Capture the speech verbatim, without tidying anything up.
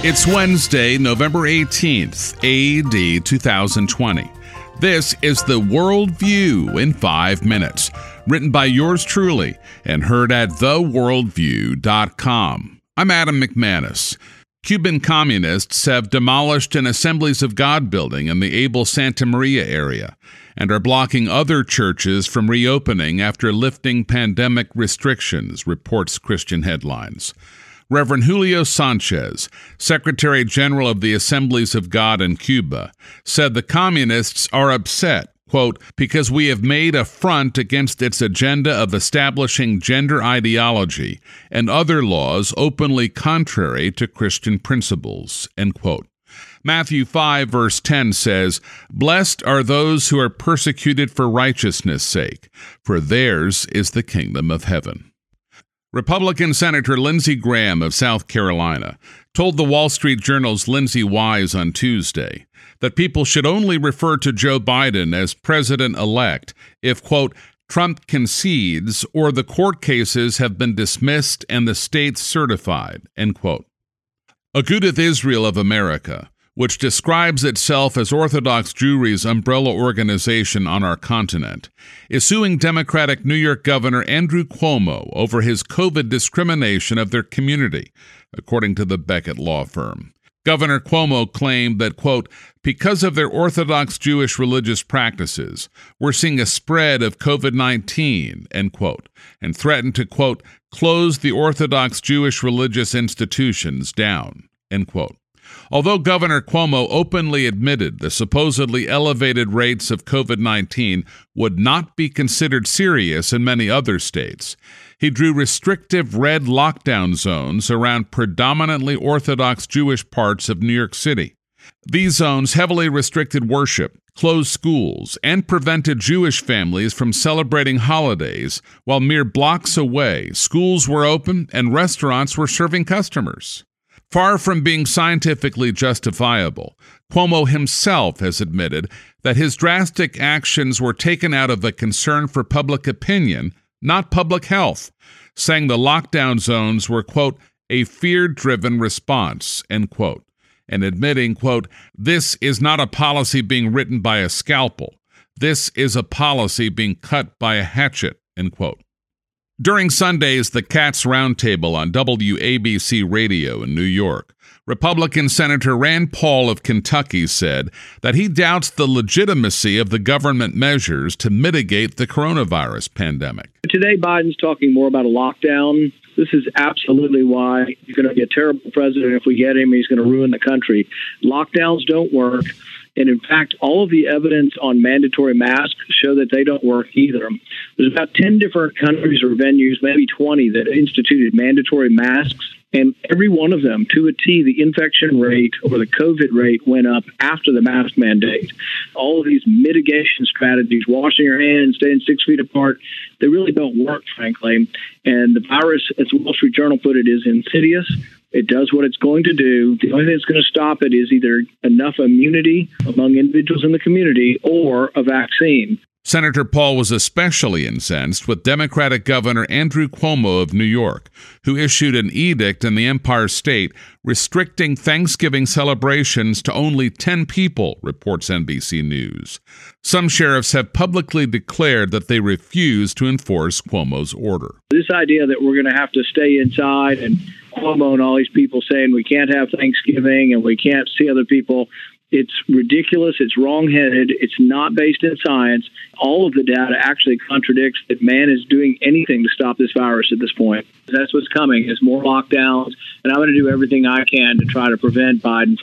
It's Wednesday, November eighteenth, A D two thousand twenty. This is the World View in five minutes, written by yours truly and heard at the world view dot com. I'm Adam McManus. Cuban communists have demolished an Assemblies of God building in the Abel Santa Maria area and are blocking other churches from reopening after lifting pandemic restrictions, reports Christian Headlines. Reverend Julio Sanchez, Secretary General of the Assemblies of God in Cuba, said the communists are upset, quote, because we have made a front against its agenda of establishing gender ideology and other laws openly contrary to Christian principles, end quote. Matthew five, verse ten says, "Blessed are those who are persecuted for righteousness' sake, for theirs is the kingdom of heaven." Republican Senator Lindsey Graham of South Carolina told the Wall Street Journal's Lindsay Wise on Tuesday that people should only refer to Joe Biden as president-elect if, quote, Trump concedes or the court cases have been dismissed and the states certified, end quote. Agudath Israel of America, which describes itself as Orthodox Jewry's umbrella organization on our continent, is suing Democratic New York Governor Andrew Cuomo over his COVID discrimination of their community, according to the Beckett law firm. Governor Cuomo claimed that, quote, because of their Orthodox Jewish religious practices, we're seeing a spread of COVID nineteen, end quote, and threatened to, quote, close the Orthodox Jewish religious institutions down, end quote. Although Governor Cuomo openly admitted the supposedly elevated rates of COVID nineteen would not be considered serious in many other states, he drew restrictive red lockdown zones around predominantly Orthodox Jewish parts of New York City. These zones heavily restricted worship, closed schools, and prevented Jewish families from celebrating holidays, while mere blocks away, schools were open and restaurants were serving customers. Far from being scientifically justifiable, Cuomo himself has admitted that his drastic actions were taken out of a concern for public opinion, not public health, saying the lockdown zones were, quote, a fear-driven response, end quote, and admitting, quote, this is not a policy being written by a scalpel. This is a policy being cut by a hatchet, end quote. During Sunday's The Cats Roundtable on W A B C Radio in New York, Republican Senator Rand Paul of Kentucky said that he doubts the legitimacy of the government measures to mitigate the coronavirus pandemic. Today, Biden's talking more about a lockdown. This is absolutely why he's going to be a terrible president if we get him. He's going to ruin the country. Lockdowns don't work. And in fact, all of the evidence on mandatory masks show that they don't work either. There's about ten different countries or venues, maybe twenty, that instituted mandatory masks. And every one of them, to a T, the infection rate or the COVID rate went up after the mask mandate. All of these mitigation strategies, washing your hands, staying six feet apart, they really don't work, frankly. And the virus, as the Wall Street Journal put it, is insidious. It does what it's going to do. The only thing that's going to stop it is either enough immunity among individuals in the community or a vaccine. Senator Paul was especially incensed with Democratic Governor Andrew Cuomo of New York, who issued an edict in the Empire State restricting Thanksgiving celebrations to only ten people, reports N B C News. Some sheriffs have publicly declared that they refuse to enforce Cuomo's order. This idea that we're going to have to stay inside and Cuomo and all these people saying we can't have Thanksgiving and we can't see other people, it's ridiculous. It's wrongheaded. It's not based in science. All of the data actually contradicts that man is doing anything to stop this virus at this point. That's what's coming is more lockdowns, and I'm going to do everything I can to try to prevent Biden